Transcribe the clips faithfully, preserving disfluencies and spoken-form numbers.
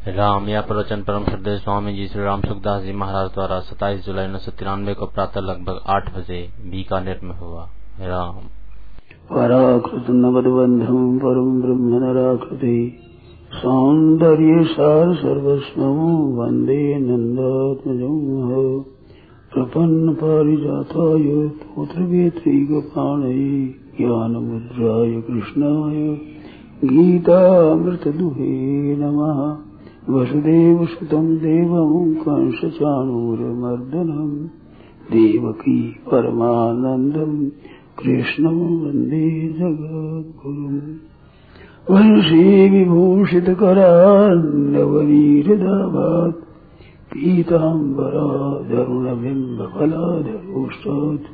राम। यह प्रवचन परम श्रद्धेय स्वामी जी श्री राम सुखदास जी महाराज द्वारा सत्ताईस जुलाई उन्नीस सौ तिरानवे को प्रातः लगभग आठ बजे बीकानेर में हुआ। राम। पराकृत नवदबंधम परम ब्रह्म नराकृति सौंदर्य सार सर्वस्वं वंदे नंदात्मजं प्रपन्न पारिजाताय तोत्रवेत्रैकपाणये ज्ञानमुद्राय कृष्णाय गीतामृतदुहे नमः। वसुदेवसुतं देवं कंसचाणूरमर्दनं देवकी परमानन्दं कृष्णं वन्दे जगद्गुरुम्। वंशी विभूषितकरान्नवनीरदाभात् पीताम्बरादरुणबिम्बफलाधरोष्टात्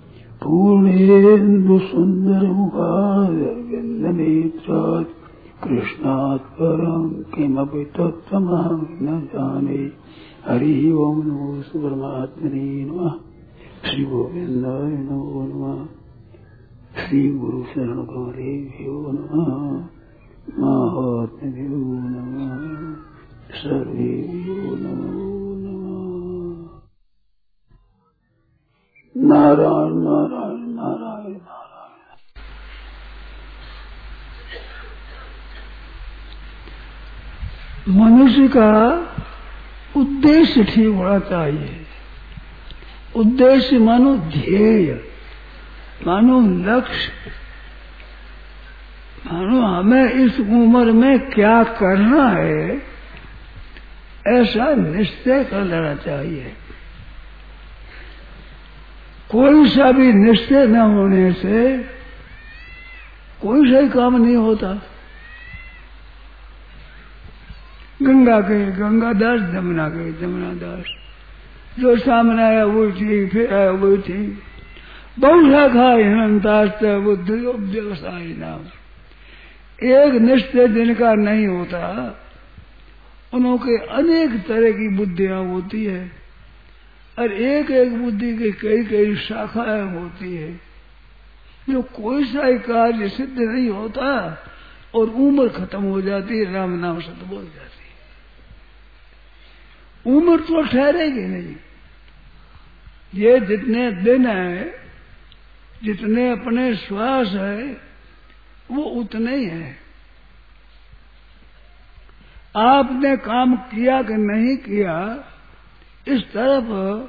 पूर्णेन्दुसुन्दरमुखादरविन्दनेत्रात् कृष्णात् परं किमपि तत्त्वमहं न जाने। हरि ओम नमो परमात्मने नमः। श्री गोविंदाय नमो नमः। श्री गुरु शरण गौरेभ्यो नमः। महात्म्यो नमः। सर्वेभ्यो नमो नमः। नारायण नारायण नारायण नारायण। मनुष्य का उद्देश्य ठीक होना चाहिए। उद्देश्य मानो ध्येय, मानो लक्ष्य, मानो हमें इस उम्र में क्या करना है, ऐसा निश्चय कर लेना चाहिए। कोई सा भी निश्चय न होने से कोई सा ही काम नहीं होता। गंगा के गंगादास, जमुना के जमुनादास, जो सामने आया वो ठीक, फिर आया वो ठीक। बहुशाखा हिनंतास्त बुद्धि व्यवसायी नाम। एक निश्चय जिनका नहीं होता उनके अनेक तरह की बुद्धियां होती है और एक एक बुद्धि की कई कई शाखाएं होती है। जो कोई सा कार्य सिद्ध नहीं होता और उम्र खत्म हो जाती है, राम नाम सत बोल जाती है। उम्र तो ठहरेगी नहीं। ये जितने दिन है, जितने अपने श्वास है, वो उतने ही है। आपने काम किया कि नहीं किया, इस तरफ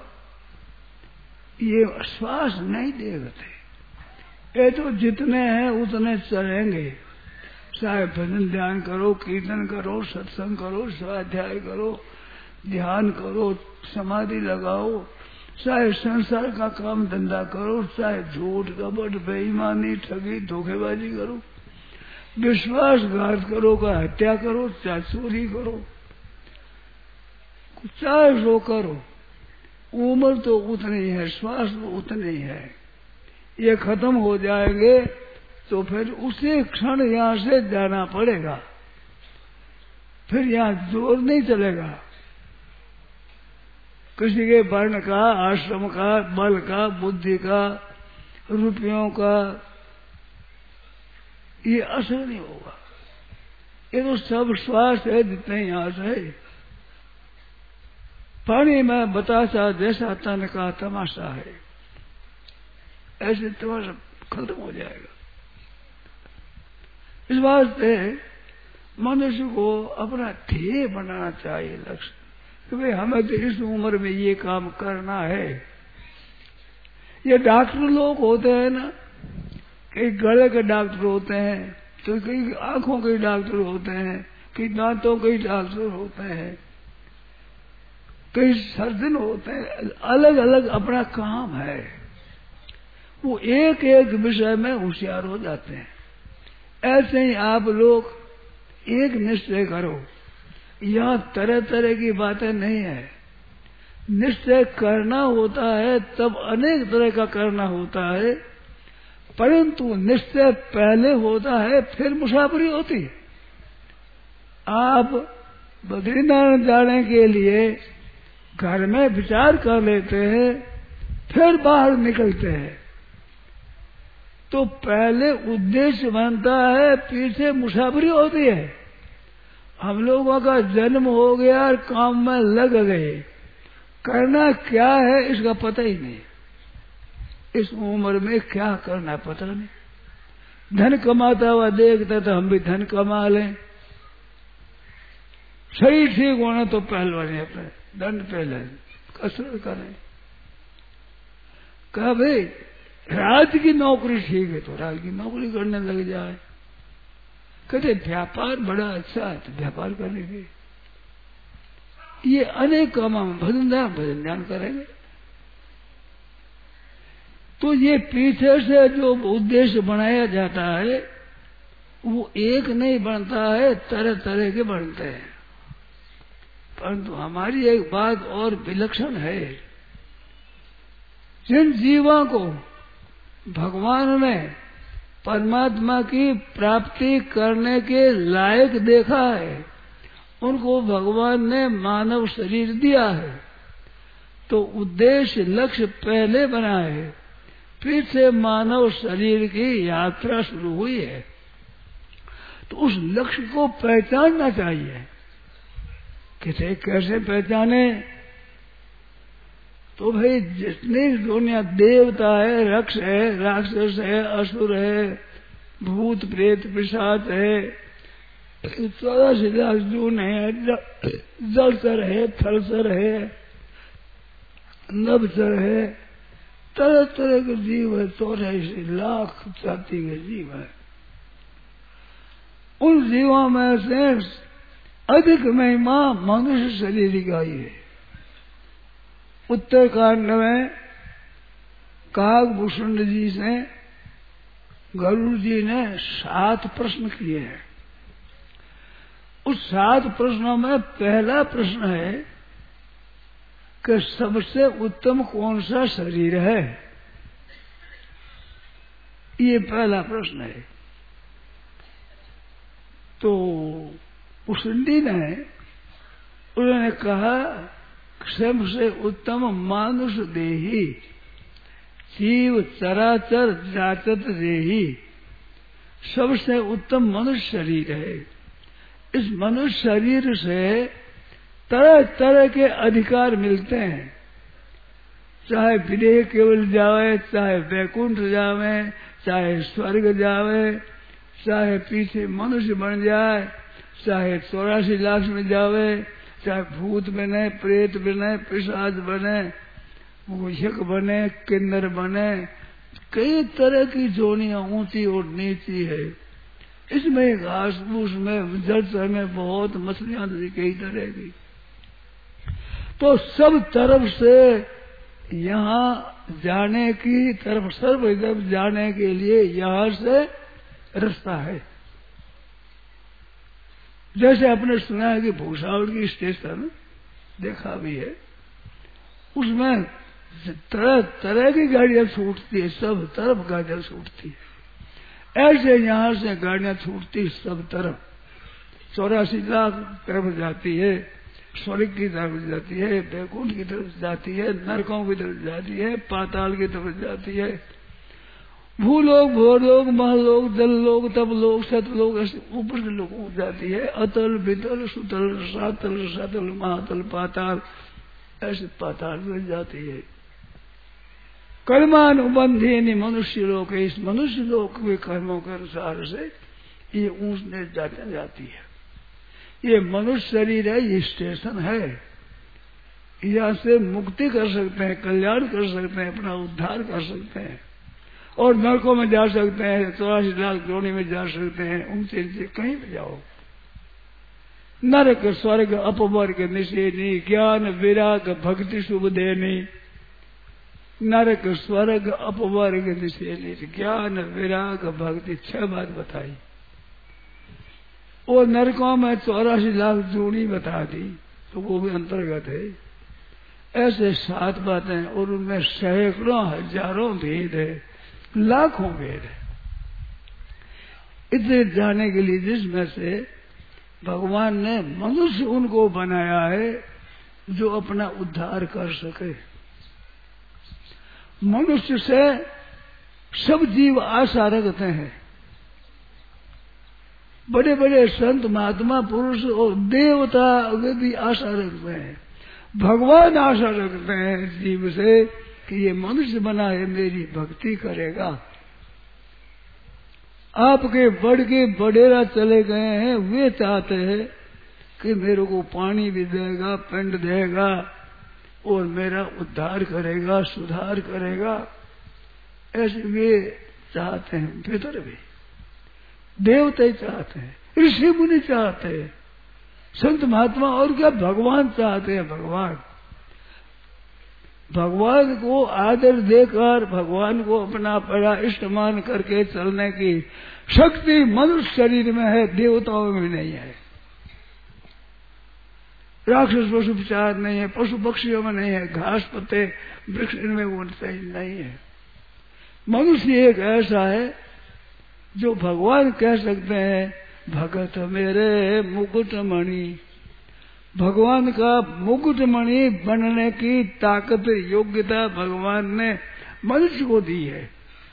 ये श्वास नहीं देखते। ये तो जितने हैं उतने चलेंगे। चाहे भजन ध्यान करो, कीर्तन करो, सत्संग करो, स्वाध्याय करो, ध्यान करो, समाधि लगाओ, चाहे संसार का काम धंधा करो, चाहे झूठ कपट बेईमानी ठगी धोखेबाजी करो, विश्वासघात करो, का हत्या करो, चाहे चोरी करो, चाहे जो करो, उम्र तो उतनी है, श्वास तो उतनी है। ये खत्म हो जाएंगे तो फिर उसी क्षण यहाँ से जाना पड़ेगा। फिर यहाँ जोर नहीं चलेगा किसी के वर्ण का, आश्रम का, बल का, बुद्धि का, रुपयों का, ये असर नहीं होगा। ये तो सब श्वास है जितने यहाँ से। पानी में बतासा जैसा तन का तमाशा है, ऐसे तमाशा खत्म हो जाएगा। इस वास्ते मनुष्य को अपना ध्येय बनाना चाहिए, लक्ष्य, कि भाई हमें तो इस उम्र में ये काम करना है। ये डॉक्टर लोग होते हैं ना, कई गले के डॉक्टर होते हैं, तो कई आंखों के डॉक्टर होते हैं, कई दांतों के डॉक्टर होते हैं, कई सर्जन होते हैं। अलग अलग अपना काम है। वो एक एक विषय में होशियार हो जाते हैं। ऐसे ही आप लोग एक निश्चय करो। यहाँ तरह तरह की बातें नहीं है। निश्चय करना होता है तब अनेक तरह का करना होता है, परंतु निश्चय पहले होता है फिर मुसाफरी होती है। आप बद्रीनाथ जाने के लिए घर में विचार कर लेते हैं, फिर बाहर निकलते हैं, तो पहले उद्देश्य बनता है, पीछे मुसाफरी होती है। हम लोगों का जन्म हो गया और काम में लग गए, करना क्या है इसका पता ही नहीं। इस उम्र में क्या करना पता नहीं। धन कमाता हुआ देखता तो हम भी धन कमा लें, सही ठीक होना तो पहलवानी अपने दंड पहले कसरत करें। कहा भाई रात की नौकरी ठीक है तो रात की नौकरी करने लग जाए। कहते व्यापार बड़ा अच्छा है तो व्यापार करेंगे। ये अनेक कामों में भजन ध्यान भजन ध्यान करेंगे। तो ये पीछे से जो उद्देश्य बनाया जाता है वो एक नहीं बनता है, तरह तरह के बनते हैं। परंतु हमारी एक बात और विलक्षण है, जिन जीवों को भगवान ने परमात्मा की प्राप्ति करने के लायक देखा है, उनको भगवान ने मानव शरीर दिया है। तो उद्देश्य लक्ष्य पहले बना है, फिर से मानव शरीर की यात्रा शुरू हुई है। तो उस लक्ष्य को पहचानना चाहिए। किसे कैसे पहचाने? तो भाई जितनी दुनिया देवता है, रक्ष है, राक्षस है, असुर है, भूत प्रेत पिशाच है, चौरासी लाख जून है, जलचर है, थलचर है, नभचर है, तरह तरह के जीव है, चौरासी लाख जाति के जीव है। उन जीवों में से अधिक महिमा मनुष्य शरीर का ही है। उत्तरकांड में काकभूषण जी से गरुड़ जी ने सात प्रश्न किए हैं। उस सात प्रश्नों में पहला प्रश्न है कि सबसे उत्तम कौन सा शरीर है। ये पहला प्रश्न है। तो उसी ने उन्होंने कहा सबसे उत्तम मानुष देही, जीव चराचर जाचत देही, सबसे उत्तम मनुष्य शरीर है। इस मनुष्य शरीर से तरह तरह के अधिकार मिलते हैं, चाहे विदेह केवल जावे, चाहे वैकुंठ जावे, चाहे स्वर्ग जावे, चाहे पीछे मनुष्य बन जाए, चाहे चौरासी लाख में जावे, चाहे भूत बने, प्रेत बने, पिशाच बने, मूषक बने, किन्नर बने, कई तरह की जोनियां ऊंची और नीची है। इसमें घास फूस में जलचर में बहुत मछलियां कई तरह की। तो सब तरफ से यहाँ जाने की तरफ सर्व तरफ जाने के लिए यहाँ से रास्ता है। जैसे आपने सुना है कि भूसावल की स्टेशन देखा भी है, उसमें तरह तरह की गाड़ियां छूटती है, सब तरफ गाड़ियां छूटती है। ऐसे यहाँ से गाड़ियां छूटती सब तरफ, चौरासी लाख तरफ जाती है, स्वर्ग की तरफ जाती है, बैकुंठ की तरफ जाती है, नरकों की तरफ जाती है, पाताल की तरफ जाती है, भूलोक भोलोक महलोक जललोक तपलोक सतलोक ऐसे ऊपर के लोग जाती है। अतल वितल सुतल सातल सतल महातल पाताल ऐसे पाताल में जाती है। कर्मानुबंधी मनुष्य लोक है। इस मनुष्य लोक के कर्मों के अनुसार से ये ऊंच नीच जाते जाती है। ये मनुष्य शरीर है, ये स्टेशन है। यहाँ से मुक्ति कर सकते हैं, कल्याण कर सकते हैं, अपना उद्धार कर सकते हैं और नरकों में जा सकते हैं, चौरासी लाख जोड़ी में जा सकते हैं, ऊंचे नीचे कहीं भी जाओ। नरक स्वर्ग अपवर्ग निषेधी, ज्ञान विराग भक्ति शुभ देनी। नरक स्वर्ग अपवर्ग निषेधी, ज्ञान विराग भक्ति, छह बात बताई। वो नरकों में चौरासी लाख जोड़ी बता दी, तो वो भी अंतर्गत है। ऐसे सात बातें और उनमें सैकड़ों हजारों भेद है, लाखों भेद है। इतने जाने के लिए जिसमें से भगवान ने मनुष्य उनको बनाया है जो अपना उद्धार कर सके। मनुष्य से सब जीव आशा रखते हैं बड़े बड़े संत महात्मा पुरुष और देवता भी आशा रखते हैं, भगवान आशा रखते हैं जीव से कि ये मनुष्य बना है, मेरी भक्ति करेगा। आपके बड़ के बडेरा चले गए हैं, वे चाहते हैं कि मेरे को पानी भी देगा, पिंड देगा और मेरा उद्धार करेगा, सुधार करेगा, ऐसे वे चाहते हैं। भीतर भी देवता ही चाहते हैं, ऋषि मुनि चाहते हैं, संत महात्मा और क्या भगवान चाहते हैं। भगवान भगवान को आदर देकर, भगवान को अपना बड़ा इष्ट मान करके चलने की शक्ति मनुष्य शरीर में है, देवताओं में नहीं है। राक्षस पशु विचार नहीं है, पशु पक्षियों में नहीं है, घास पत्ते वृक्ष इनमें वो नहीं है। मनुष्य एक ऐसा है जो भगवान कह सकते हैं, भगत मेरे मुकुटमणि। भगवान का मुकुटमणि बनने की ताकत, योग्यता भगवान ने मनुष्य को दी है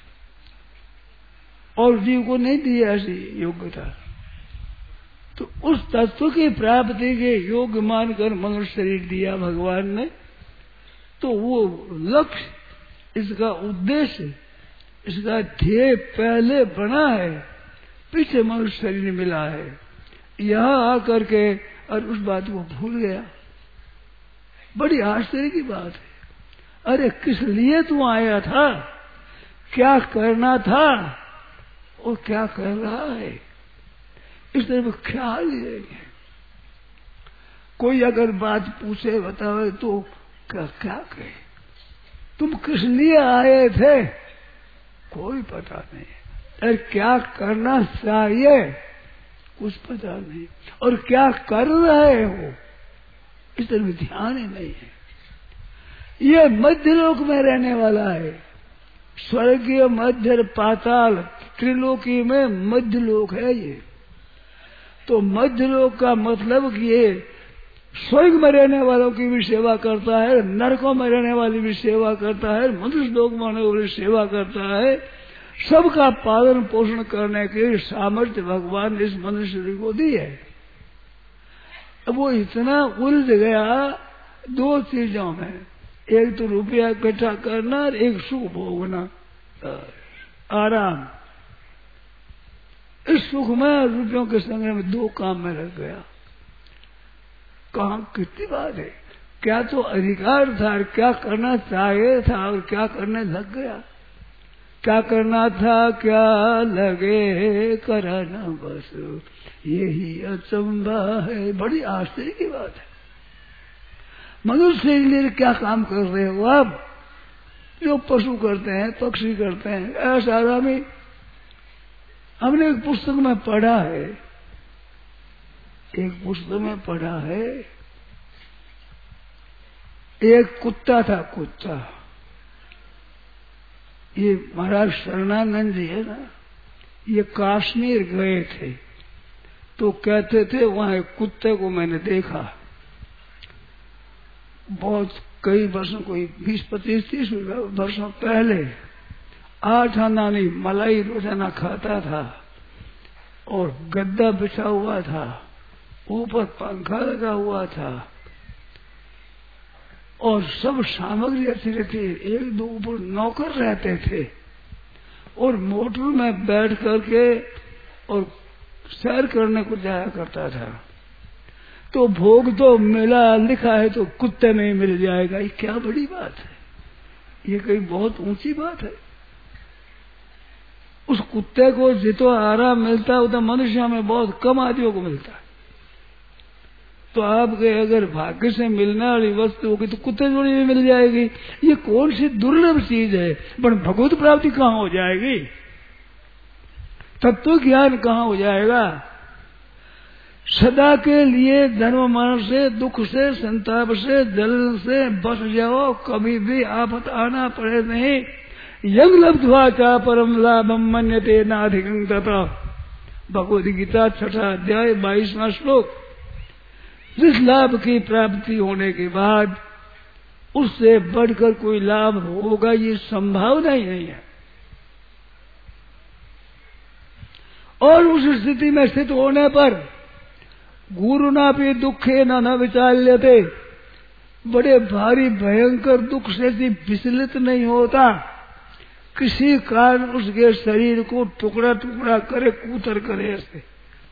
और जीव को नहीं दी है ऐसी योग्यता। तो उस तत्व की प्राप्ति के योग्य मानकर मनुष्य शरीर दिया भगवान ने। तो वो लक्ष्य, इसका उद्देश्य, इसका ध्येय पहले बना है, पीछे मनुष्य शरीर मिला है। यहाँ आकर के और उस बात को भूल गया। बड़ी आश्चर्य की बात है। अरे किस लिए तू आया था, क्या करना था और क्या कर रहा है, इस तरह ख्याल ही नहीं है। कोई अगर बात पूछे बतावे तो क्या क्या कहे, तुम किस लिए आए थे, कोई पता नहीं। अरे क्या करना चाहिए, कुछ पता नहीं। और क्या कर रहे हो, इस तरह ध्यान ही नहीं है। ये मध्य लोक में रहने वाला है। स्वर्गीय, मध्य, पाताल, त्रिलोकी में मध्य लोक है ये। तो मध्य लोक का मतलब कि ये स्वर्ग में रहने वालों की भी सेवा करता है, नरकों में रहने वाली भी सेवा करता है, मनुष्य लोक में रहने वाली सेवा करता है। सबका पालन पोषण करने के सामर्थ्य भगवान ने इस मनुष्य शरीर को दी है। अब वो इतना उलझ गया दो चीजों में, एक तो रुपया इकट्ठा करना और एक सुख भोगना, आराम। इस सुख में, रुपयों के संग्रह में दो काम में लग गया। कहाँ कितनी बात है, क्या तो अधिकार था, क्या करना चाहिए था और क्या करने लग गया। क्या करना था, क्या लगे करना, बस यही अचंभा है। बड़ी आश्चर्य की बात है। मनुष्य के लिए क्या काम कर रहे हो आप, जो पशु करते हैं, पक्षी करते हैं, ऐसा आरामी। हमने एक पुस्तक में पढ़ा है, एक पुस्तक में पढ़ा है, एक कुत्ता था, कुत्ता। ये महाराज शरणानंद जी है ना, ये कश्मीर गए थे तो कहते थे वहां एक कुत्ते को मैंने देखा, बहुत कई वर्षों, कोई बीस पच्चीस तीस वर्षों पहले। आठ आना नहीं मलाई रोजाना खाता था और गद्दा बिछा हुआ था, ऊपर पंखा लगा हुआ था और सब सामग्री अच्छी रहती। एक दो ऊपर नौकर रहते थे और मोटर में बैठ करके और सैर करने को जाया करता था। तो भोग तो मिला, लिखा है तो कुत्ते में ही मिल जाएगा, ये क्या बड़ी बात है, ये कहीं बहुत ऊंची बात है। उस कुत्ते को जितना आराम मिलता है उतना मनुष्य में बहुत कम आदमियों को मिलता है। तो आपके अगर भाग्य से मिलने वाली वस्तु होगी तो कुत्ते जोड़ी में मिल जाएगी। ये कौन सी दुर्लभ चीज है, पर भगवत प्राप्ति कहाँ हो जाएगी, तत्व ज्ञान कहाँ हो जाएगा। सदा के लिए धर्म मरण से, दुख से, संताप से, जलन से बच जाओ, कभी भी आफत आना पड़े नहीं। यंग लब्ध्वा चा परम लाभम मन्यते नाधिकं तथा। भगवद गीता छठा अध्याय बाईसवां श्लोक। जिस लाभ की प्राप्ति होने के बाद उससे बढ़कर कोई लाभ होगा, ये संभावना ही नहीं है। और उस स्थिति में स्थित होने पर गुरु ना भी दुखे न न विचाल्यते, बड़े भारी भयंकर दुख से भी विचलित नहीं होता। किसी कारण उसके शरीर को टुकड़ा टुकड़ा करे, कूतर करे ऐसे,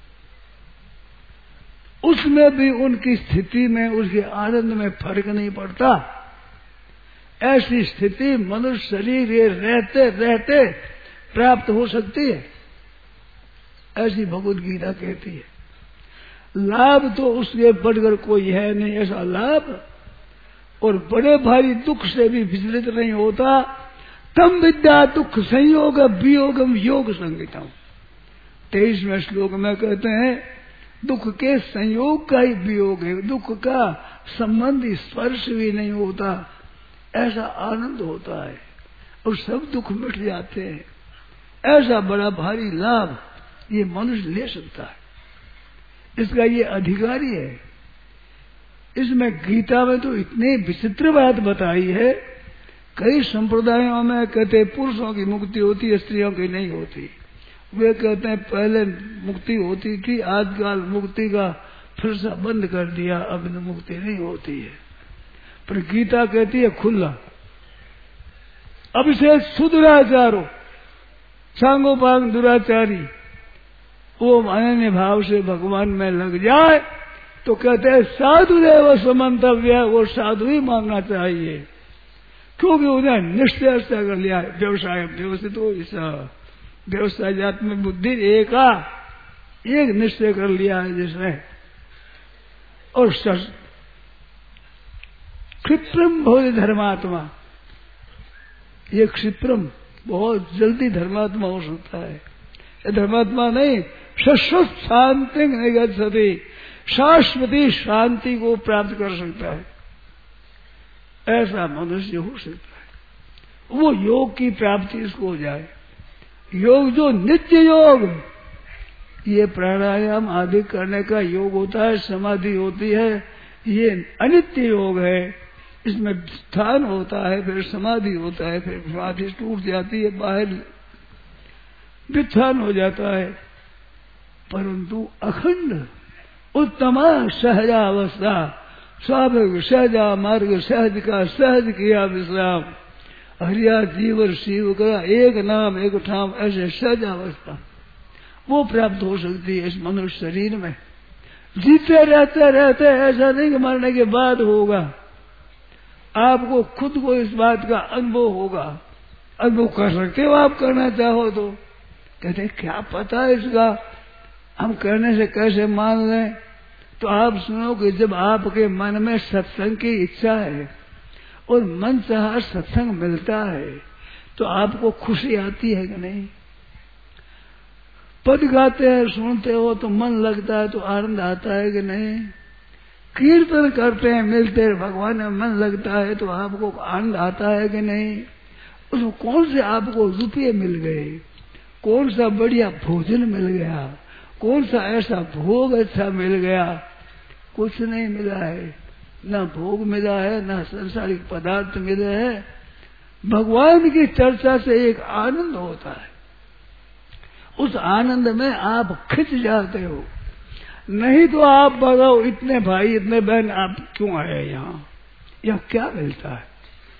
उसमें भी उनकी स्थिति में, उसके आनंद में फर्क नहीं पड़ता। ऐसी स्थिति मनुष्य शरीर ये रहते रहते प्राप्त हो सकती है, ऐसी भगवत गीता कहती है। लाभ तो उसके बढ़कर कोई है नहीं ऐसा लाभ, और बड़े भारी दुख से भी विचलित नहीं होता। तम विद्या दुख संयोग वियोगम योग संगीतम, तेईसवें श्लोक में कहते हैं दुख के संयोग का ही वियोग है, दुख का संबंधी स्पर्श भी नहीं होता, ऐसा आनंद होता है और सब दुख मिट जाते हैं। ऐसा बड़ा भारी लाभ ये मनुष्य ले सकता है, इसका ये अधिकारी है। इसमें गीता में तो इतनी विचित्र बात बताई है, कई संप्रदायों में कहते पुरुषों की मुक्ति होती है, स्त्रियों की नहीं होती। वे कहते हैं पहले मुक्ति होती थी, आजकल मुक्ति का फरसा बंद कर दिया, अब मुक्ति नहीं होती है। पर गीता कहती है खुला, अब से सुदुराचारो सांगोपांग दुराचारी वो अनन्य भाव से भगवान में लग जाए तो कहते हैं साधु देव समंतव्य, वो साधु ही मानना चाहिए, क्योंकि उन्हें निश्चय कर लिया है। व्यवसाय व्यवस्थित हो, ऐसा व्यवसाय जात में बुद्धि एक आ एक निश्चय कर लिया है जिसने। और क्षिप्रम भोज धर्मात्मा, ये क्षिप्रम बहुत जल्दी धर्मात्मा हो सकता है। ये धर्मात्मा नहीं, शाश्वत शांति नहीं कर सकती, शाश्वती शांति को प्राप्त कर सकता है, ऐसा मनुष्य हो सकता है। वो योग की प्राप्ति इसको हो जाए। योग जो नित्य योग, ये प्राणायाम आदि करने का योग होता है, समाधि होती है, ये अनित्य योग है। इसमें स्थान होता है, फिर समाधि होता है, फिर समाधि टूट जाती है, बाहर वित्थान हो जाता है। परंतु अखंड उत्तमा सहजावस्था, स्वाभाविक सहजा मार्ग सहज का सहज किया विश्राम, हरिया जीवर शिव का एक नाम एक ठाम, ऐसे सहजावस्था वो प्राप्त हो सकती है इस मनुष्य शरीर में। जीते रहते रहते ऐसा नहीं कि मरने के बाद होगा, आपको खुद को इस बात का अनुभव होगा। अनुभव कर सकते हो आप, करना चाहो तो। कहते क्या पता है इसका, हम करने से कैसे मान लें। तो आप सुनो कि जब आपके मन में सत्संग की इच्छा है और मन चाहा सत्संग मिलता है तो आपको खुशी आती है कि नहीं। पद गाते हैं, सुनते हो तो मन लगता है तो आनंद आता है कि नहीं। कीर्तन करते हैं, मिलते हैं भगवान में मन लगता है तो आपको आनंद आता है कि नहीं। उसमें कौन से आपको रुपये मिल गए, कौन सा बढ़िया भोजन मिल गया, कौन सा ऐसा भोग अच्छा मिल गया। कुछ नहीं मिला है, ना भोग मिला है, ना संसारिक पदार्थ मिले हैं। भगवान की चर्चा से एक आनंद होता है, उस आनंद में आप खिंच जाते हो। नहीं तो आप बताओ इतने भाई इतने बहन आप क्यों आए यहाँ, यहाँ क्या मिलता है।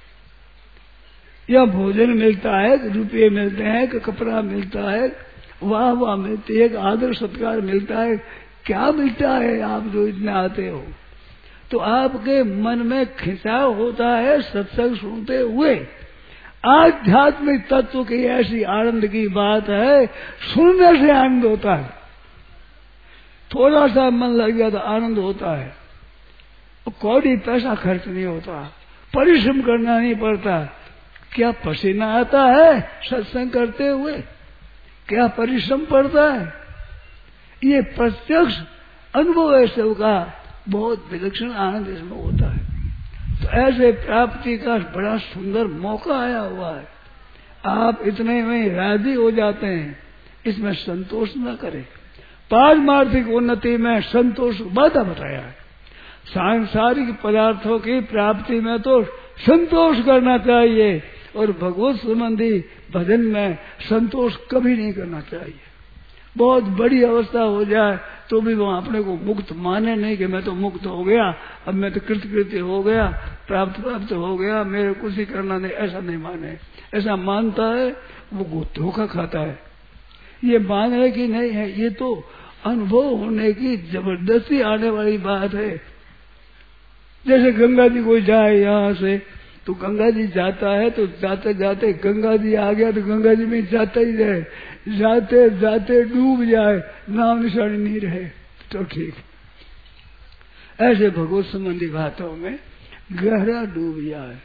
या भोजन मिलता है, रुपये मिलते हैं, कि कपड़ा मिलता है, वाह वाह मिलती है, आदर सत्कार मिलता है, क्या मिलता है आप जो इतने आते हो। तो आपके मन में खिंचाव होता है सत्संग सुनते हुए। आध्यात्मिक तत्व की ऐसी आनंद की बात है, सुनने से आनंद होता है। थोड़ा सा मन लग गया तो आनंद होता है, कौड़ी पैसा खर्च नहीं होता, परिश्रम करना नहीं पड़ता। क्या पसीना आता है सत्संग करते हुए, क्या परिश्रम पड़ता है। ये प्रत्यक्ष अनुभव है सबका, बहुत विलक्षण आनंद इसमें होता है। तो ऐसे प्राप्ति का बड़ा सुंदर मौका आया हुआ है, आप इतने में राजी हो जाते हैं, इसमें संतोष न करें। पारमार्थिक उन्नति में संतोष बाधा बताया है। सांसारिक पदार्थों की प्राप्ति में तो संतोष करना चाहिए, और भगवत संबंधी भजन में संतोष कभी नहीं करना चाहिए। बहुत बड़ी अवस्था हो जाए तो भी वहां अपने को मुक्त माने नहीं कि मैं तो मुक्त हो गया, अब मैं तो कृतकृत्य हो गया, प्राप्त प्राप्त हो गया, मेरे कुछ ही करना नहीं, ऐसा नहीं माने। ऐसा मानता है वो धोखा खाता है। ये मान है कि नहीं है, ये तो अनुभव होने की जबरदस्ती आने वाली बात है। जैसे गंगा जी कोई जाए यहाँ से, तो गंगा जी जाता है तो जाते जाते गंगा जी आ गया तो गंगा जी में जाता ही रहे, जाते जाते डूब जाए, नाम निशानी नहीं रहे तो ठीक। ऐसे भगवत संबंधी बातों में गहरा डूब जाए,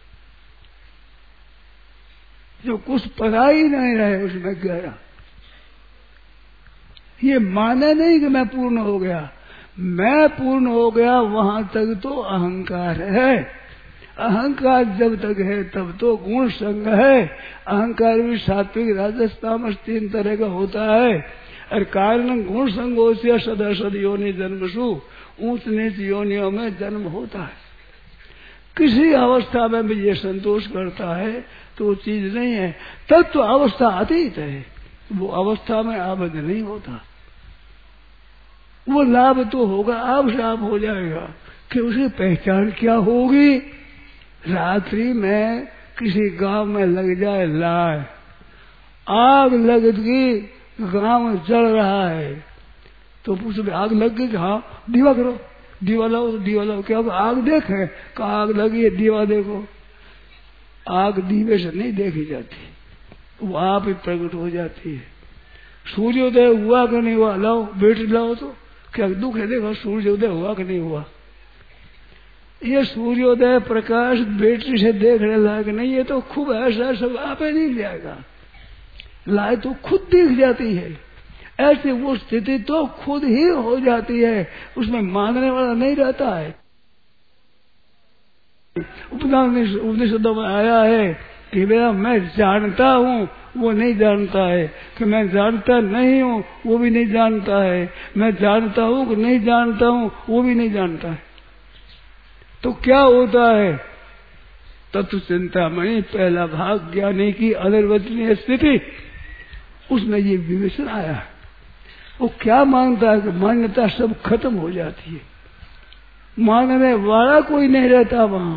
जो कुछ पता ही नहीं रहे उसमें गहरा। ये माने नहीं कि मैं पूर्ण हो गया, मैं पूर्ण हो गया वहां तक तो अहंकार है। अहंकार जब तक है तब तो गुण संग है। अहंकार भी सात्विक राजस तामस तीन तरह का होता है। और कारण गुण संगों से सदा सद योनि जन्मसु, ऊंच नीच योनियों में जन्म होता है। किसी अवस्था में भी ये संतोष करता है तो वो चीज नहीं है। तब तो अवस्था अतीत है, वो अवस्था में आबद्ध नहीं होता। वो लाभ तो होगा, आप लाभ हो जाएगा कि उसकी पहचान क्या होगी। रात्रि में किसी गांव में लग जाए लाए, आग लग गई, गांव जल रहा है, तो पूछो आग लग गई, हाँ दीवा करो, दीवा लाओ, दीवा लाओ, क्या आग देखे, कहा आग लगी है, दीवा देखो। आग दीवे से नहीं देखी जाती, वो आप ही प्रकट हो जाती है। सूर्योदय हुआ कि नहीं हुआ, लाओ बैटरी लाओ, तो क्या दुख है, देखो सूर्योदय हुआ कि नहीं हुआ। ये सूर्योदय प्रकाश बैटरी से देखने लायक नहीं, ये तो खूब ऐसा सब आप ही नहीं जाएगा, लाए तो खुद दिख जाती है। ऐसे वो स्थिति तो खुद ही हो जाती है, उसमें मानने वाला नहीं रहता है। उपनिषदों में आया है कि मेरा मैं जानता हूँ, वो नहीं जानता है, कि मैं जानता नहीं हूँ, वो भी नहीं जानता है, मैं जानता हूँ कि नहीं जानता हूँ, वो भी नहीं जानता है। तो क्या होता है, तत्व चिंतामणि पहला भाग ज्ञानी की अनिर्वचनीय स्थिति, उसमें ये विवेचन आया है। वो क्या मानता है कि मान्यता सब खत्म हो जाती है, मानने वाला कोई नहीं रहता वहां।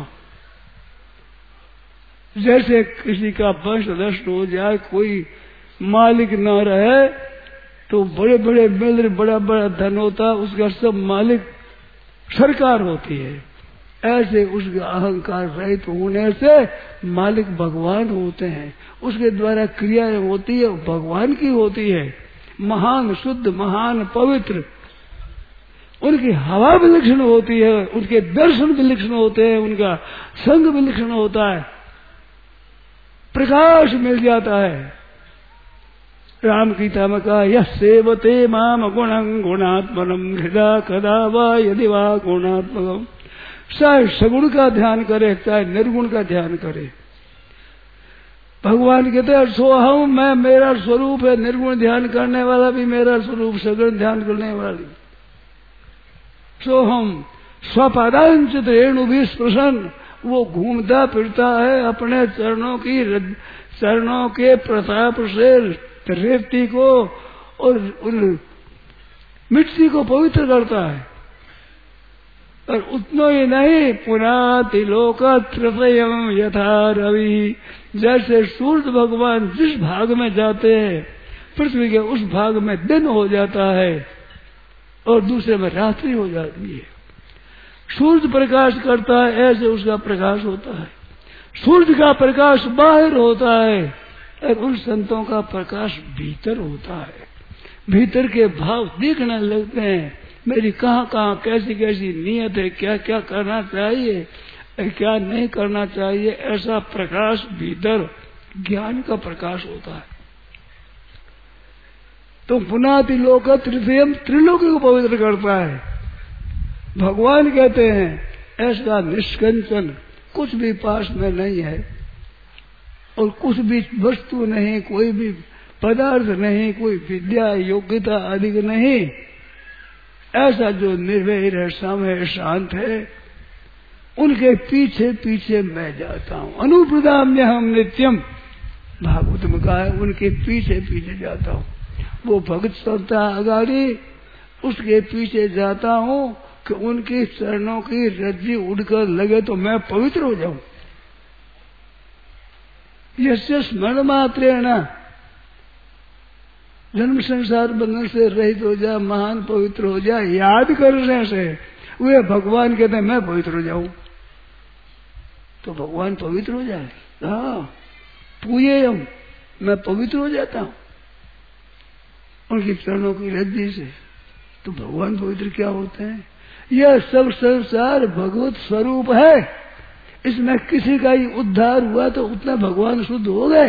जैसे किसी का वंश नष्ट हो जाए, कोई मालिक न रहे, तो बड़े बड़े मिल, बड़ा बड़ा धन होता, उसका सब मालिक सरकार होती है। ऐसे उसका अहंकार रहित तो होने से मालिक भगवान होते हैं, उसके द्वारा क्रियाएं होती है, भगवान की होती है। महान शुद्ध, महान पवित्र, उनकी हवा विलक्षण होती है, उनके दर्शन विलक्षण होते हैं, उनका संग विलक्षण होता है, प्रकाश मिल जाता है। राम गीता में कहा, यह सेवते माम गुणं गुणात्मनम हृदय कदा वा यदि वा गुणात्मकम। चाहे सगुण का ध्यान करे, चाहे निर्गुण का ध्यान करे, भगवान कहते हैं सोहम, मैं मेरा स्वरूप है। निर्गुण ध्यान करने वाला भी मेरा स्वरूप, सगुण ध्यान करने वाली सोहम। स्वपादांचित रेणु भी स्पृशन, वो घूमता फिरता है अपने चरणों की, चरणों के प्रताप से रेवती को और मिट्टी को पवित्र करता है। और उतना ही नहीं, पुनाति लोक त्रितयम यथा रवि, जैसे सूर्य भगवान जिस भाग में जाते हैं, पृथ्वी के उस भाग में दिन हो जाता है और दूसरे में रात्रि हो जाती है। सूर्य प्रकाश करता है, ऐसे उसका प्रकाश होता है। सूर्य का प्रकाश बाहर होता है और उन संतों का प्रकाश भीतर होता है। भीतर के भाव दिखने लगते हैं, मेरी कहाँ कहाँ कैसी कैसी नीयत है, क्या क्या करना चाहिए, क्या नहीं करना चाहिए, ऐसा प्रकाश भीतर ज्ञान का प्रकाश होता है। तो पुनाति लोक त्रितयम, त्रिलोकी को पवित्र करता है। भगवान कहते हैं ऐसा निष्कंचन, कुछ भी पास में नहीं है और कुछ भी वस्तु नहीं, कोई भी पदार्थ नहीं, कोई विद्या योग्यता अधिक नहीं, ऐसा जो निर्वैर है, सम है, शांत है, उनके पीछे पीछे मैं जाता हूँ। अनुप्रदाम्य हम नित्यम, भागवत में कहा है, उनके पीछे पीछे जाता हूँ। वो भक्त चलता अगाड़ी, उसके पीछे जाता हूँ कि उनके चरणों की रज्जी उड़कर लगे तो मैं पवित्र हो जाऊं। यस्य स्मरण मात्रेण जन्म संसार बंधन से रहित हो जा, महान पवित्र हो जा। याद करने से वे भगवान कहते हैं मैं पवित्र हो जाऊं, तो भगवान पवित्र हो जाए। हाँ, पूजे हम, मैं पवित्र हो जाता हूं उनके चरणों की रज्जी से, तो भगवान पवित्र क्या होते हैं। यह सब संसार भगवत स्वरूप है, इसमें किसी का ही उद्धार हुआ तो उतना भगवान शुद्ध हो गए।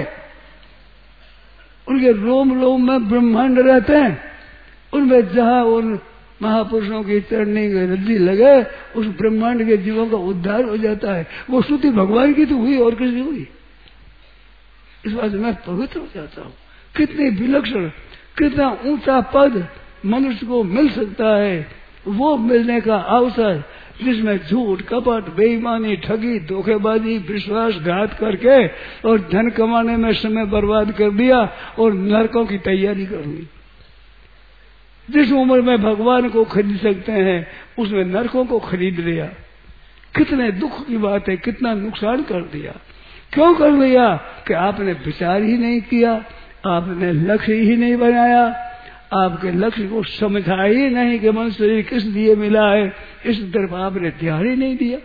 उनके रोम रोम में ब्रह्मांड रहते हैं, उनमें जहां उन महापुरुषों की चरणी की रज्जी लगे उस ब्रह्मांड के जीवों का उद्धार हो जाता है। वो स्तुति भगवान की तो हुई और किसी हुई। इस बात मैं पवित्र हो जाता हूँ। कितनी विलक्षण, कितना ऊंचा पद मनुष्य को मिल सकता है, वो मिलने का अवसर जिसमें झूठ, कपट, बेईमानी, ठगी, धोखेबाजी, विश्वासघात करके और धन कमाने में समय बर्बाद कर दिया और नरकों की तैयारी कर ली। जिस उम्र में भगवान को खरीद सकते हैं उसमें नरकों को खरीद लिया। कितने दुख की बात है, कितना नुकसान कर दिया। क्यों कर लिया कि आपने विचार ही नहीं किया, आपने लक्ष्य ही नहीं बनाया, आपके लक्ष्य को समझा ही नहीं कि मनुष्य शरीर किस लिए मिला है, इस तरफ आपने ध्यान ही नहीं दिया।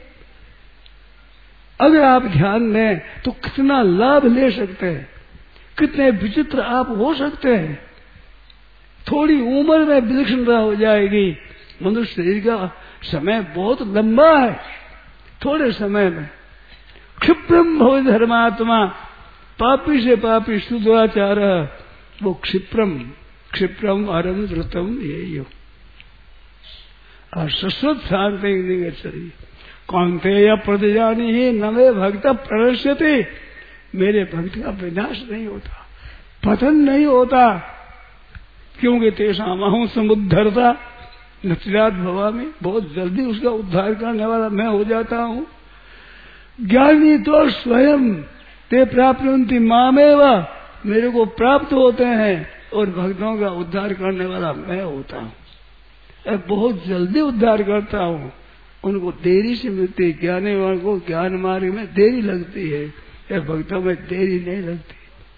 अगर आप ध्यान दें तो कितना लाभ ले सकते हैं, कितने विचित्र आप हो सकते हैं। थोड़ी उम्र में विलक्षणता हो जाएगी। मनुष्य शरीर का समय बहुत लंबा है, थोड़े समय में क्षिप्रम भव धर्मात्मा, पापी से पापी शुद्धाचार, वो क्षिप्रम क्षिप्रम अरम द्रुतम ये यो और शश्वत शांति निगच्छति कौन्ते या प्रजानी ही नवे भक्त प्रणश्यते। मेरे भक्त का विनाश नहीं होता, पतन नहीं होता, क्योंकि तेषाम अहं समुद्धरता नचिरात भवा में, बहुत जल्दी उसका उद्धार करने वाला मैं हो जाता हूँ। ज्ञानी तो स्वयं ते प्राप्नुवन्ति मामेव, मेरे को प्राप्त होते हैं और भक्तों का उद्धार करने वाला मैं होता हूँ। बहुत जल्दी उद्धार करता हूँ, उनको देरी से मिलती है। ज्ञानी वालों को ज्ञान मार्ग में देरी लगती है, भक्तों में देरी नहीं लगती।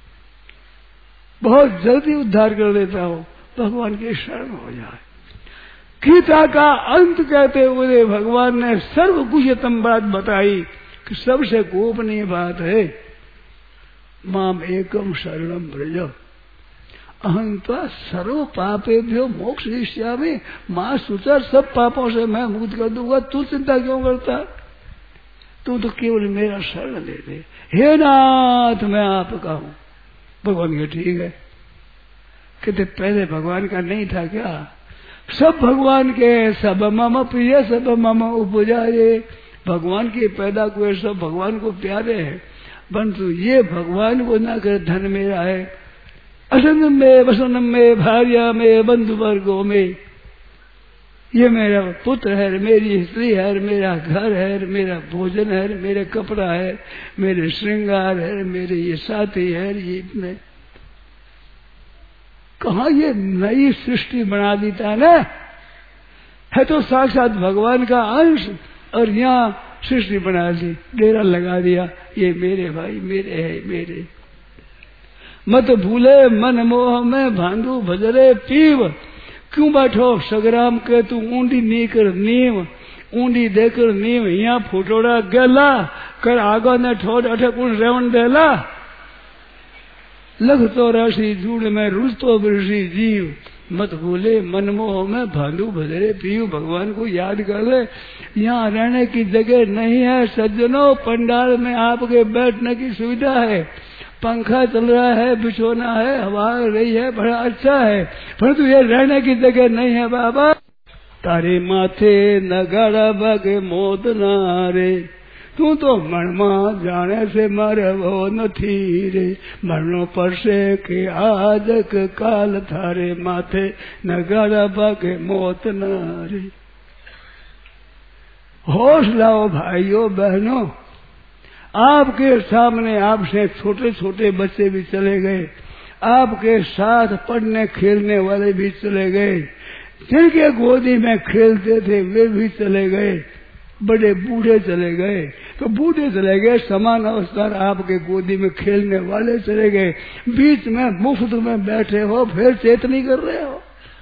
बहुत जल्दी उद्धार कर देता हूँ, भगवान की शरण हो जाए। गीता का अंत कहते हुए भगवान ने सर्वगुह्यतम बात बताई कि सबसे गोपनीय बात है, माम एकम शरणम व्रज अहं त्वा सर्व पापेभ्यो मोक्षयिष्यामि। मां सुचर, सब पापों से मैं मुक्त कर दूंगा, तू चिंता क्यों करता, तू तो केवल मेरा शरण ले दे। हे नाथ मैं आपका हूँ। भगवान के ठीक है, कहते पहले भगवान का नहीं था क्या, सब भगवान के, सब मम प्रिय सब मम उपजाए। भगवान के पैदा हुए सब भगवान को प्यारे हैं, परंतु ये भगवान को ना कर धन मेरा है, असन में वसन में भार्या में बंधु वर्गों में, ये मेरा पुत्र है, मेरी स्त्री है, मेरा घर है, मेरा भोजन है, मेरे कपड़ा है, मेरे श्रृंगार है, मेरे ये साथी है, ये इतने कहा ये नई सृष्टि बना देता ना, है तो साक्षात भगवान का अंश, और यहाँ सृष्टि बना दी, डेरा लगा दिया, ये मेरे भाई मेरे है मेरे। मत भूले मन मोह में भांडू भजरे पीव, क्यों बैठो सगराम के तू ऊंडी नीकर नीम, ऊंडी देकर नीम यहाँ फुटोड़ा गेला कर आगा ने ठोड़ अठक उन रेवन देला। लग तो राशि जूड़ में रुल तो वृषि जीव, मत भूले मनमोह में भांडू भजरे पीव। भगवान को याद कर ले। यहाँ रहने की जगह नहीं है सज्जनों, पंडाल में आपके बैठने की सुविधा है, पंखा चल रहा है, बिछोना है, हवा रही है, बड़ा अच्छा है, परंतु ये रहने की जगह नहीं है बाबा। तारे माथे नगाड़ा बागे मोद नारे, तू तो मणमा जाने से मारे वो नथी रे, मरणों पर से के आज के काल थारे माथे नगाड़ा बागे मोत नारे। होश लाओ भाइयों बहनों, आपके सामने आपसे छोटे छोटे बच्चे भी चले गए, आपके साथ पढ़ने खेलने वाले भी चले गए, जिनके गोदी में खेलते थे वे भी चले गए, बड़े बूढ़े चले गए। तो बूढ़े चले गए, समान अवसर आपके गोदी में खेलने वाले चले गए, बीच में मुफ्त में बैठे हो, फिर चेतनी कर रहे हो,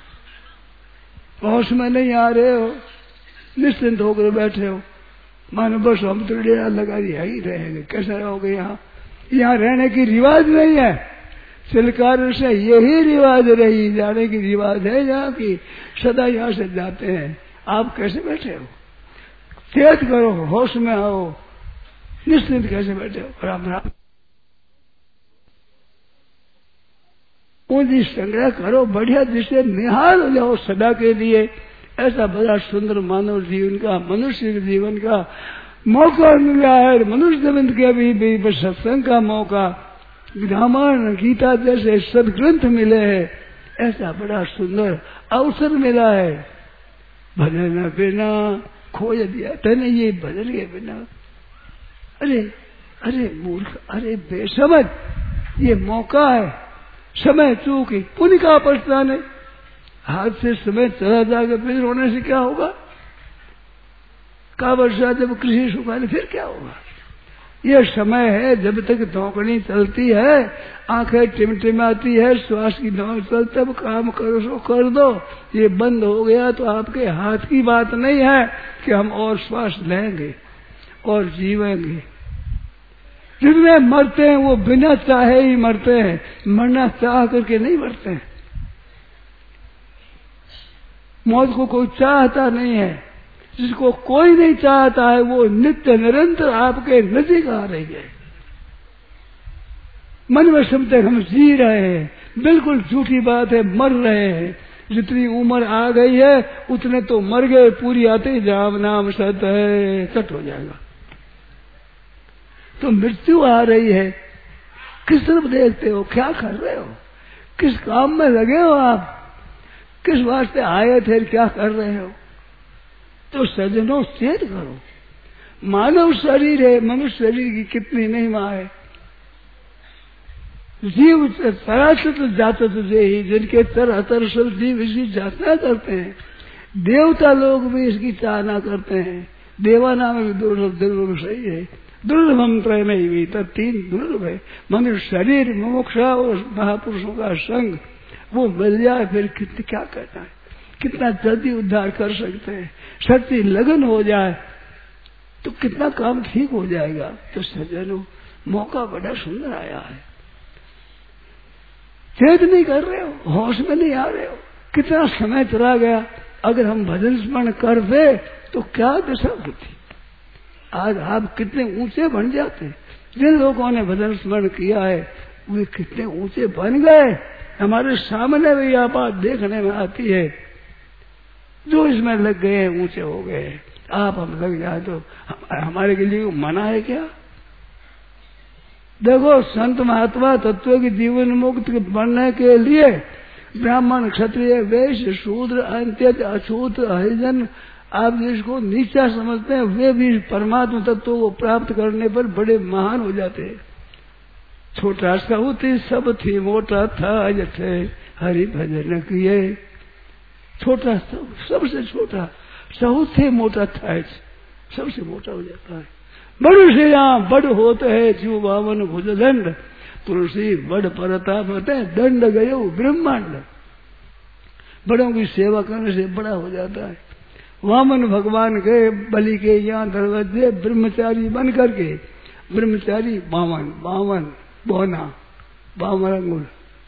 होश में नहीं आ रहे हो, निश्चिंत होकर बैठे हो, मानो बस हम तो डेरा लगा दिया ही रहेंगे। कैसे रहोगे? यहाँ यहाँ रहने की रिवाज नहीं है, सरकार से यही रिवाज रही, जाने की रिवाज है यहाँ की, सदा यहाँ से जाते हैं। आप कैसे बैठे हो? चेत करो, होश में आओ, निश्चिंत कैसे बैठे हो? राम राम पूंजी संग्रह करो, बढ़िया जिसे निहाल हो जाओ सदा के लिए। ऐसा बड़ा सुंदर मानव जीवन का, मनुष्य जीवन का मौका मिला है। मनुष्य जीवन के भी, भी सत्संग का मौका, रामायण गीता जैसे सदग्रंथ मिले हैं, ऐसा बड़ा सुंदर अवसर मिला है। भजन बिना खोज दिया तेने ये भजन के बिना। अरे अरे मूर्ख, अरे बेसमझ, ये मौका है, समय चूकी पुण्य का पछतान है। हाथ से समय चला जाकर फिर रोने से क्या होगा? का वर्षा जब कृषि सुखाने फिर क्या होगा? ये समय है, जब तक धौकनी चलती है, आंखें टिमटिमाती है, श्वास की दौड़ चलती, तब काम करो सो कर दो। ये बंद हो गया तो आपके हाथ की बात नहीं है कि हम और श्वास लेंगे और जीवेंगे। जितने मरते हैं वो बिना चाहे ही मरते हैं, मरना चाह करके नहीं मरते हैं। मौत को कोई चाहता नहीं है, जिसको कोई नहीं चाहता है वो नित्य निरंतर आपके नजदीक आ रही है। मन में समझते हम जी रहे हैं, बिल्कुल झूठी बात है, मर रहे हैं। जितनी उम्र आ गई है उतने तो मर गए, पूरी आते ही जाम नाम सत है, सट हो जाएगा। तो मृत्यु आ रही है, किस तरफ देखते हो? क्या कर रहे हो? किस काम में लगे हो आप? किस वास्ते आए थे, क्या कर रहे हो? तो सज्जनों चेत करो, मानव शरीर है, मनुष्य शरीर की कितनी महिमा है। जीव सरासत जातत ही, जिनके तरह सब जीव इसकी जाचना करते हैं। देवता लोग भी इसकी चाहना करते हैं। देवाना में भी दुर्लभ दुर्लभ सही है, दुर्लभम त्रय में भी तो तीन दुर्लभ है। मनुष्य शरीर, मोक्षा और महापुरुषों का संग वो मिल जाए, फिर कितने क्या करना है, कितना जल्दी उद्धार कर सकते हैं। सच्ची लगन हो जाए तो कितना काम ठीक हो जाएगा। तो सज्जनों मौका बड़ा सुंदर आया है, चेत नहीं कर रहे हो, होश में नहीं आ रहे हो, कितना समय चला गया। अगर हम भजन स्मरण कर दे तो क्या दशा होती। आज आप कितने ऊंचे बन जाते। जिन लोगों ने भजन स्मरण किया है वे कितने ऊंचे बन गए। हमारे सामने भी यह बात देखने में आती है, जो इसमें लग गए हैं ऊंचे हो गए। आप हम लग जाए तो हमारे के लिए मना है क्या? देखो, संत महात्मा तत्व की जीवन मुक्त बनने के लिए ब्राह्मण, क्षत्रिय, वैश्य, शूद्र, अंत्यज, अछूत, हरिजन, आप जिसको नीचा समझते हैं वे भी परमात्मा तत्व को प्राप्त करने पर बड़े महान हो जाते हैं। छोटा सहुती सब थी, मोटा था जथे हरि भजन किए। छोटा सबसे छोटा सहुत थे, मोटा था, सबसे मोटा हो जाता है। बड़ू से यहाँ बड़ होते है जीव बावन भुज दंड, तुलसी बड़ परताप होते हैं, दंड गयो ब्रह्मांड। बड़ों की सेवा करने से बड़ा हो जाता है। वामन भगवान के बलि के यहाँ दरवाजे ब्रह्मचारी बन करके, ब्रह्मचारी बावन, बावन बोना, बावन अंगुल,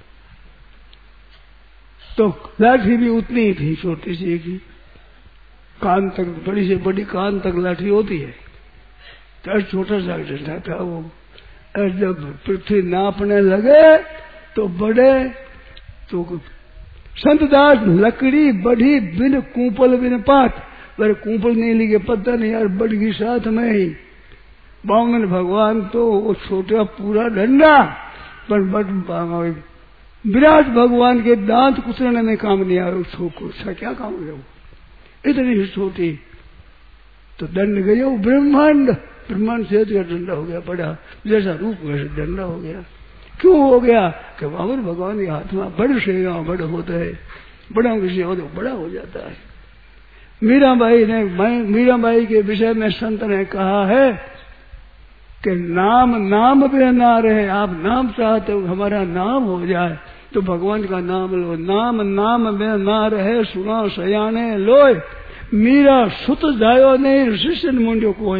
तो लाठी भी उतनी ही थी, छोटी सी की, कान तक, बड़ी से बड़ी कान तक लाठी होती है। तो छोटा सा डंडा था वो। और जब पृथ्वी नापने लगे तो बड़े, तो संतदास लकड़ी बढ़ी बिन कूपल बिन पात, पर कूपल नहीं लिखे, पता नहीं यार, बढ़ गई साथ में ही। बामन भगवान तो वो छोटा पूरा डंडा, पर बट विराट भगवान के दांत कुचलने में काम नहीं आया। उसका क्या काम है वो, इतनी ही छोटी। तो दंड गया ब्रह्मांड, ब्रह्मांड से तो डंडा हो गया बड़ा, जैसा रूप वैसे डंडा हो गया। क्यों हो गया कि बाबू भगवान के हाथ में बड़ सेवा बड़ होता है, बड़ा की सेवा तो बड़ा हो जाता है। मीराबाई ने मीराबाई के विषय में संत ने कहा है कि नाम नाम पे ना रहे, आप नाम चाहते हो हमारा नाम हो जाए तो भगवान का नाम लो। नाम नाम में ना रहे सुना सयाने लोय, मीरा सुत जायो नहीं शिष्य मुंडो कोई।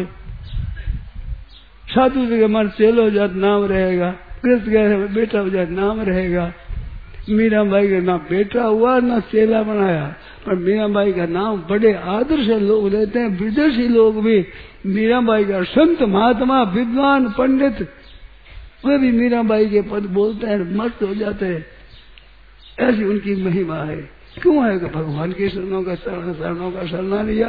साधु जी हमारे चेलो हो जाए नाम रहेगा, कृष्ण गए बेटा हो जाए नाम रहेगा। मीराबाई का नाम बेटा हुआ ना चेला बनाया, पर मीराबाई का नाम बड़े आदर से लोग लेते हैं। विदेशी लोग भी मीराबाई का, संत महात्मा विद्वान पंडित वे भी मीराबाई के पद बोलते हैं, मस्त हो जाते हैं। ऐसी उनकी महिमा है। क्यों है कि भगवान के शरणों का शरण शरणों का शरणा लिया।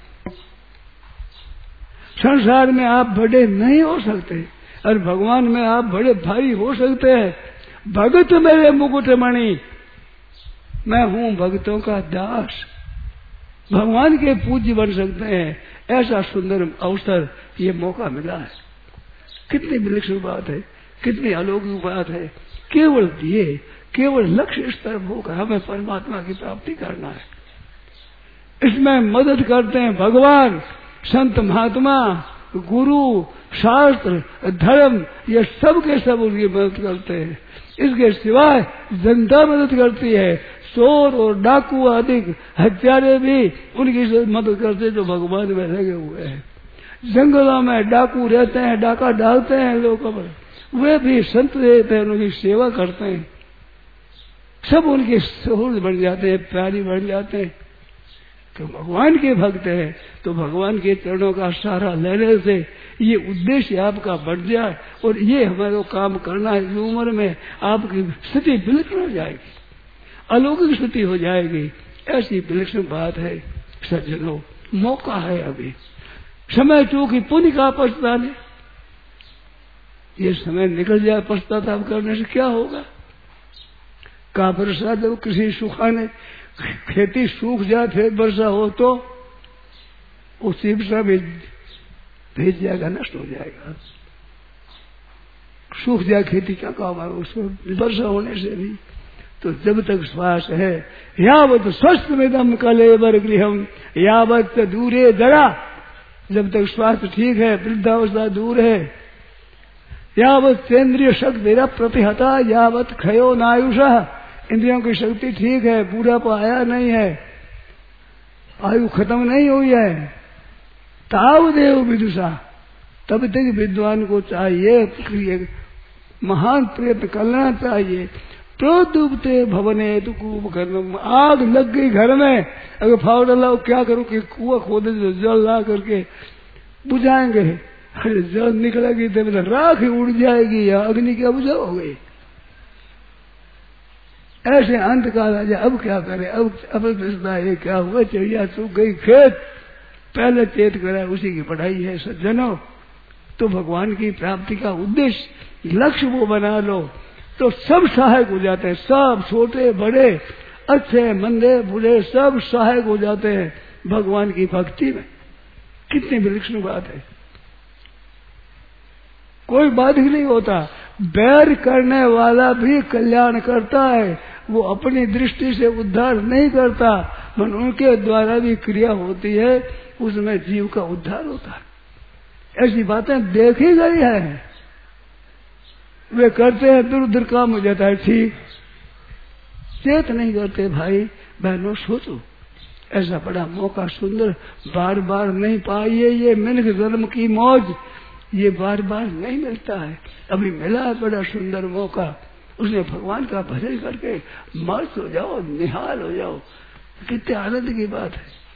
संसार में आप बड़े नहीं हो सकते और भगवान में आप बड़े भारी हो सकते हैं। भगत मेरे मुकुटमणि, मैं हूं भक्तों का दास। भगवान के पूज्य बन सकते हैं, ऐसा सुंदर अवसर ये मौका मिला है। कितनी विलक्षण बात है, कितनी अलौकिक बात है। केवल ये केवल लक्ष्य इस तरफ होगा, हमें परमात्मा की प्राप्ति करना है। इसमें मदद करते हैं भगवान, संत महात्मा, गुरु, शास्त्र, धर्म, ये सब के सब उनकी मदद करते हैं। इसके सिवाय जनता मदद करती है। चोर और डाकू आदि हत्यारे भी उनकी मदद करते हैं जो भगवान में लगे हुए हैं। जंगलों में डाकू रहते हैं, डाका डालते हैं लोगों पर, वे भी संत रहते हैं, उनकी सेवा करते हैं। सब उनके सुहृद बन जाते हैं, प्यारी बन जाते हैं। तो भगवान के भक्त है तो भगवान के चरणों का सहारा लेने से ये उद्देश्य आपका बढ़ जाए और ये हमारा काम करना है। उम्र में आपकी स्थिति विलक्षण हो जाएगी, अलौकिक स्थिति हो जाएगी। ऐसी विलक्षण बात है। सज्जनों, मौका है, अभी समय चूकी पुण्य का पछताने, ये समय निकल जाए पश्चाताप करने से क्या होगा। का वर्षा जब किसी सुखाने खेती सूख जाए फिर वर्षा हो तो उसी वर्षा में भेज जाएगा, नष्ट हो जाएगा। सूख जाए खेती क्या काम है उसको वर्षा होने से भी। तो जब तक श्वास है, यावत स्वस्थ में दम कलेवर गृहम यावत दूरे जरा, जब तक श्वास ठीक है, वृद्धावस्था दूर है, यावत केंद्रीय शक्ति प्रतिहता यावत क्षयो नायुषा, इंद्रियों की शक्ति ठीक है, बूढ़ापा आया नहीं है, आयु खत्म नहीं हुई है, ताव देव विदुषा, तब तक विद्वान को चाहिए महान प्रयत्न करना चाहिए। प्रोदुबते भवने तो कूप करना, आग लग गई घर में, अगर फाव डाला क्या करूं कि कुआं खोदे तो जल ला करके बुझाएंगे, अरे जल निकलेगी तो राख उड़ जाएगी या अग्नि क्या बुझा हो गई। ऐसे अंत काल आ जाए, अब क्या करे, अब अब ये क्या हुआ, चिड़िया सूख गई खेत, पहले चेत करा उसी की पढ़ाई है। सज्जनों, तो भगवान की प्राप्ति का उद्देश्य लक्ष्य वो बना लो तो सब सहायक हो जाते हैं। सब छोटे बड़े, अच्छे मंदे बुरे सब सहायक हो जाते हैं भगवान की भक्ति में। कितनी विलक्षण बात है। कोई बाधिक नहीं होता। बैर करने वाला भी कल्याण करता है, वो अपनी दृष्टि से उद्धार नहीं करता, मन उनके द्वारा भी क्रिया होती है, उसमें जीव का उद्धार होता है। ऐसी बातें देखी गई है। वे करते हैं दूर दूर काम हो जाता है, ठीक, चेत नहीं करते। भाई बहनों सोचो, ऐसा बड़ा मौका सुंदर बार बार नहीं पाइए। ये मिनख जन्म की मौज ये बार बार नहीं मिलता है, अभी मिला है बड़ा सुंदर मौका। उसने भगवान का भजन करके मस्त हो जाओ, निहाल हो जाओ, कितने आनंद की बात है।